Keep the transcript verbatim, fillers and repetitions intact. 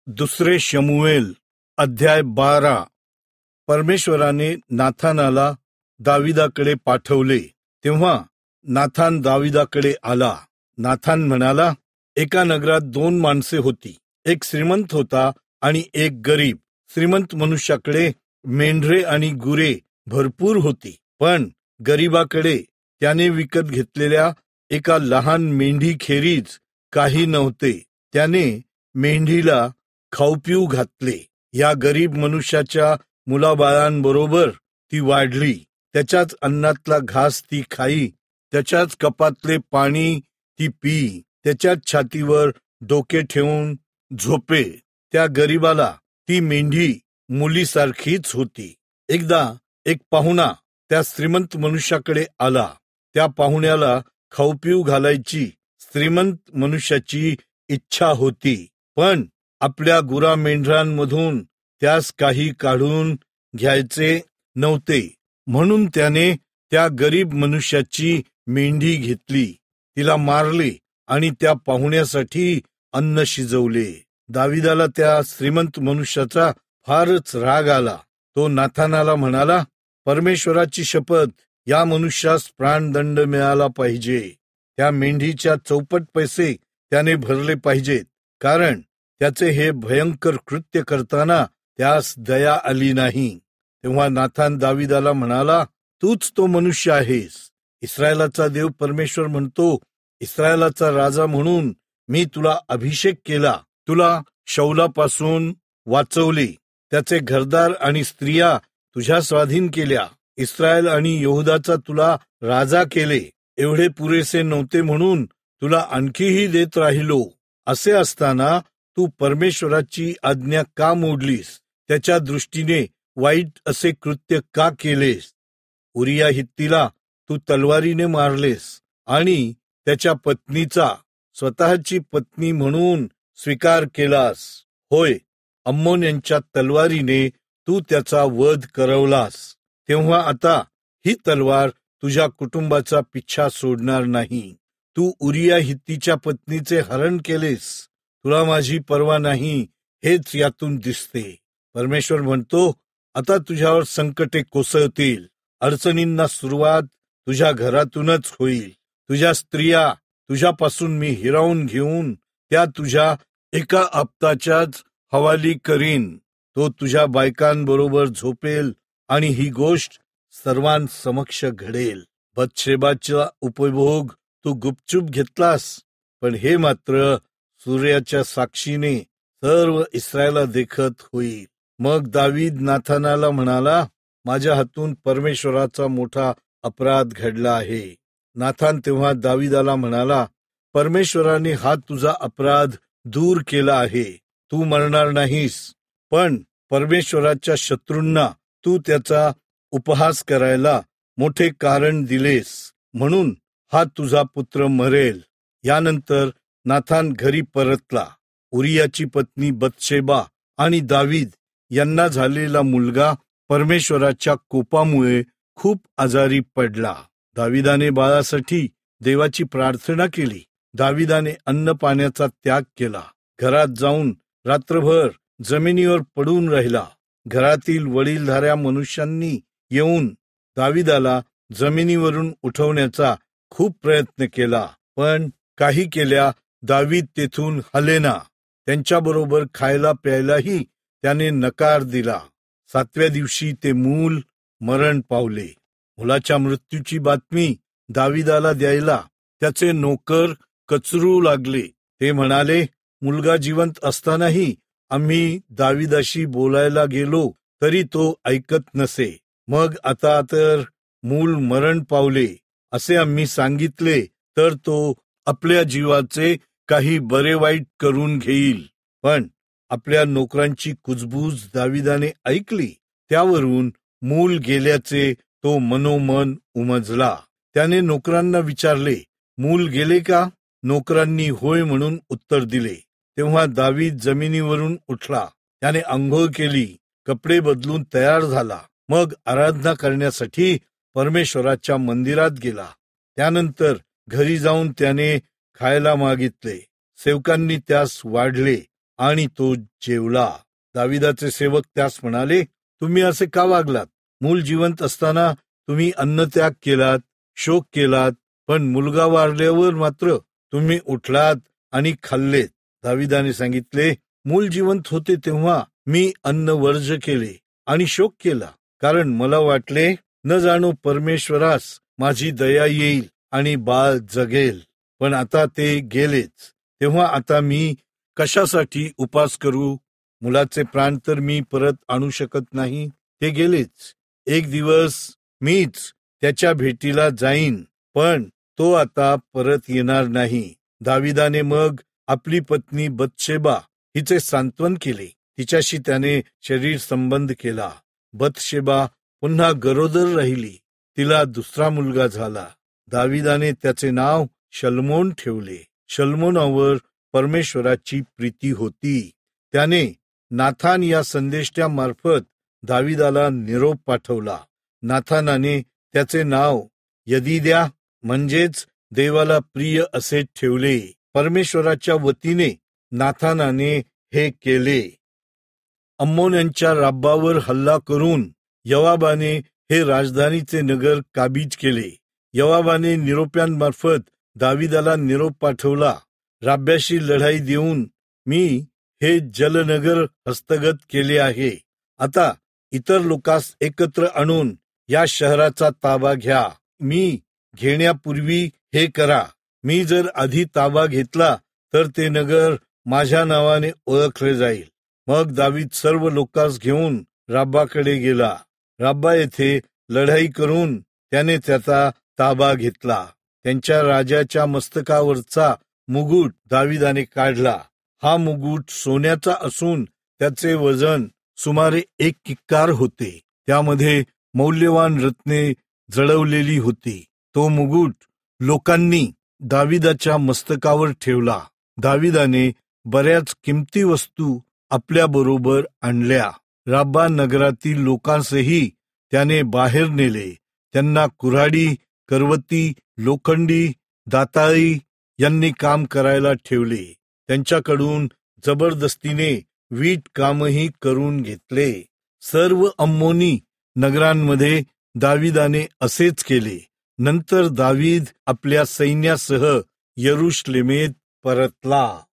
दुसरे शमूएल अध्याय बारा. परमेश्वराने नाथानाला दाविदाकडे पाठवले. तेव्हा नाथान दाविदाकडे आला. नाथान म्हणाला, एका नगरात दोन माणसे होती. एक श्रीमंत होता आणि एक गरीब. श्रीमंत मनुष्याकडे मेंढरे आणि गुरे भरपूर होती, पण गरीबाकडे त्याने विकत घेतलेल्या एका लहान मेंढीखेरीज काही नव्हते. त्याने मेंढीला खाऊपिऊ घातले. या गरीब मनुष्याच्या मुलाबाळांबरोबर ती वाढली. त्याच्याच अन्नातला घास ती खाई, त्याच्याच कपातले पाणी ती पी, त्याच्याच छातीवर डोके ठेवून झोपे. त्या गरीबाला ती मेंढी मुलीसारखीच होती. एकदा एक पाहुणा त्या श्रीमंत मनुष्याकडे आला. त्या पाहुण्याला खाऊपिऊ घालायची श्रीमंत मनुष्याची इच्छा होती, पण आपल्या गुरा मेंढरांमधून त्यास काही काढून घ्यायचे नव्हते. म्हणून त्याने त्या गरीब मनुष्याची मेंढी घेतली, तिला मारले आणि त्या पाहुण्यासाठी अन्न शिजवले. दाविदाला त्या श्रीमंत मनुष्याचा फारच राग आला. तो नाथानाला म्हणाला, परमेश्वराची शपथ, या मनुष्यास प्राणदंड मिळाला पाहिजे. त्या मेंढीच्या चौपट पैसे त्याने भरले पाहिजेत, कारण त्याचे हे भयंकर कृत्य करताना त्यास दया आली नाही. तेव्हा नाथान दाविदाला म्हणाला, तूच तो मनुष्य आहेस. इस्रायलाचा देव परमेश्वर म्हणतो, इस्रायलाचा राजा म्हणून मी तुला अभिषेक केला, तुला शौलापासून वाचवले, त्याचे घरदार आणि स्त्रिया तुझ्या स्वाधीन केल्या, इस्रायल आणि यहूदाचा तुला राजा केले. एवढे पुरेसे नव्हते म्हणून तुला आणखीही देत राहिलो. असे असताना तू परमेश्वराची आज्ञा का मोडलीस? त्याच्या दृष्टीने वाईट असे कृत्य का केलेस? उरिया हित्तीला तू तलवारीने मारलेस आणि त्याच्या पत्नीचा स्वतःची पत्नी म्हणून स्वीकार केलास. होय, अम्मोन यांच्या तलवारीने तू त्याचा वध करवलास. तेव्हा आता ही तलवार तुझ्या कुटुंबाचा पिच्छा सोडणार नाही. तू उरिया हित्तीच्या पत्नीचे हरण केलेस. तुला माझी पर्वा नाही, हेच यातून दिसते. परमेश्वर म्हणतो, आता तुझ्यावर संकटे कोसळतील. अडचणींना सुरुवात तुझ्या घरातूनच होईल. तुझ्या स्त्रिया तुझ्यापासून मी हिरावून घेऊन त्या तुझ्या एका आप्ताच्याच हवाली करीन. तो तुझ्या बायकांबरोबर झोपेल आणि ही गोष्ट सर्वांसमक्ष घडेल. बत्शेबाचा उपभोग तू गुपचूप घेतलास, पण हे मात्र सूर्याच्या साक्षीने सर्व इस्रायला देखत होईल. मग दावीद नाथानाला म्हणाला, माझ्या हातून परमेश्वराचा मोठा अपराध घडला आहे. नाथान तेव्हा दावीदाला म्हणाला, परमेश्वराने हा तुझा अपराध दूर केला आहे. तू मरणार नाहीस, पण परमेश्वराच्या शत्रूंना तू त्याचा उपहास करायला मोठे कारण दिलेस, म्हणून हा तुझा पुत्र मरेल. यानंतर नाथान घरी परतला. उरियाची पत्नी बत्शेबा आणि दावीद यांना झालेला मुलगा परमेश्वराच्या कोपामुळे खूप आजारी पडला. दाविदाने बाळासाठी देवाची प्रार्थना केली. दाविदाने अन्न पाण्याचा त्याग केला. घरात जाऊन रात्रभर जमिनीवर पडून राहिला. घरातील वडीलधाऱ्या मनुष्यांनी येऊन दाविदाला जमिनीवरून उठवण्याचा खूप प्रयत्न केला, पण काही केल्या दावीद तेथून हलेना. त्यांच्याबरोबर खायला प्यायलाही त्याने नकार दिला. सातव्या दिवशी ते मूल मरण पावले. मुलाच्या मृत्यूची बातमी दाविदाला द्यायला त्याचे नोकर कचरू लागले. ते म्हणाले, मुलगा जिवंत असतानाही आम्ही दाविदाशी बोलायला गेलो तरी तो ऐकत नसे. मग आता तर मूल मरण पावले असे आम्ही सांगितले तर तो आपल्या जीवाचे काही बरे वाईट करून घेईल. पण आपल्या नोकरांची कुजबूज दाविदाने ऐकली. त्यावरून मूल गेल्याचे तो मनोमन उमजला. त्याने नोकरांना विचारले, मूल गेले का? नोकरांनी होय म्हणून उत्तर दिले. तेव्हा दावीद जमिनीवरून उठला. त्याने आंघोळ केली, कपडे बदलून तयार झाला. मग आराधना करण्यासाठी परमेश्वराच्या मंदिरात गेला. त्यानंतर घरी जाऊन त्याने खायला मागितले. सेवकांनी त्यास वाढले आणि तो जेवला. दाविदाचे सेवक त्यास म्हणाले, तुम्ही असे का वागलात? मूल जिवंत असताना तुम्ही अन्नत्याग केलात, शोक केलात, पण मुलगा वारल्यावर मात्र तुम्ही उठलात आणि खाल्लेत. दाविदाने सांगितले, मूल जिवंत होते तेव्हा मी अन्न वर्ज केले आणि शोक केला, कारण मला वाटले न जाणो परमेश्वरास माझी दया येईल आणि बाळ जगेल. पण आता ते गेलेच, तेव्हा आता मी कशासाठी उपास करू? मुलाचे प्राण तर मी परत आणू शकत नाही, ते गेलेच. एक दिवस मीच त्याच्या भेटीला जाईन, पण तो आता परत येणार नाही. दाविदाने मग आपली पत्नी बत्शेबा हिचे सांत्वन केले. तिच्याशी त्याने शरीर संबंध केला. बत्शेबा पुन्हा गरोदर राहिली. तिला दुसरा मुलगा झाला. दाविदाने त्याचे नाव शल्मोन ठेवले. शल्मोनावर परमेश्वराची प्रीती होती. त्याने नाथान या संदेष्ट्यामार्फत दाविदाला निरोप पाठवला. नाथानाने त्याचे नाव यदिद्या म्हणजेच देवाला प्रिय असे ठेवले. परमेश्वराच्या वतीने नाथानाने हे केले. अम्मोन्यांच्या राब्बावर हल्ला करून योवाबाने हे राजधानीचे नगर काबीज केले. योवाबाने निरोप्यांमार्फत दाविदाला निरोप पाठवला. राब्याशी लढाई देऊन मी हे जलनगर हस्तगत केले आहे. आता इतर लोकांस एकत्र आणून या शहराचा ताबा घ्या. मी घेण्यापूर्वी हे करा. मी जर आधी ताबा घेतला तर ते नगर माझ्या नावाने ओळखले जाईल. मग दावीद सर्व लोकांस घेऊन राब्बाकडे गेला. राब्बा येथे लढाई करून त्याने त्याचा ताबा घेतला. त्यांच्या राजाच्या मस्तकावरचा मुकुट दाविदाने काढला. हा मुकुट सोन्याचा असून त्याचे वजन सुमारे एक किक्कार होते. त्यामध्ये मौल्यवान रत्ने जडवलेली होती. तो मुकुट लोकांनी दाविदाच्या मस्तकावर ठेवला. दाविदाने बऱ्याच किमती वस्तू आपल्या बरोबर आणल्या. राब्बा नगरातील लोकांसही त्याने बाहेर नेले. त्यांना कुऱ्हाडी, करवती, लोखंडी, दाताळी यांनी काम करायला ठेवले. त्यांच्याकडून जबरदस्तीने वीट कामही करून घेतले. सर्व अम्मोनी नगरांमध्ये दाविदाने असेच केले. नंतर दावीद आपल्या सैन्यासह यरुशलेमेत परतला.